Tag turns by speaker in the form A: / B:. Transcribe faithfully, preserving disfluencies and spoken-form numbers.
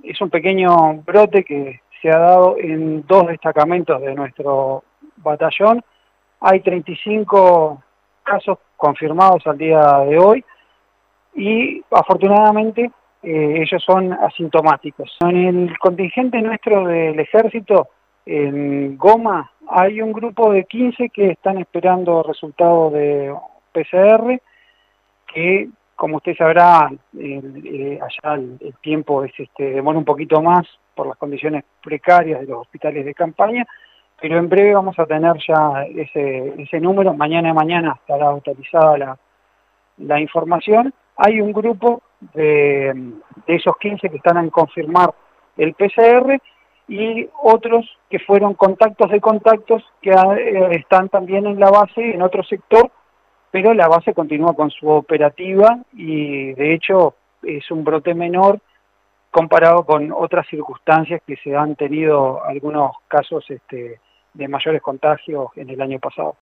A: es un pequeño brote que se ha dado en dos destacamentos de nuestro batallón. Hay treinta y cinco casos confirmados al día de hoy y afortunadamente eh, ellos son asintomáticos. En el contingente nuestro del ejército, en Goma, hay un grupo de quince que están esperando resultados de P C R, que como usted sabrá, el, eh, allá el, el tiempo es, este, demora un poquito más por las condiciones precarias de los hospitales de campaña, pero en breve vamos a tener ya ese, ese número. Mañana de mañana estará autorizada la, la información. Hay un grupo de, de esos quince que están en confirmar el P C R y otros que fueron contactos de contactos que eh, están también en la base, en otro sector, pero la base continúa con su operativa y de hecho es un brote menor comparado con otras circunstancias que se han tenido algunos casos este, de mayores contagios en el año pasado.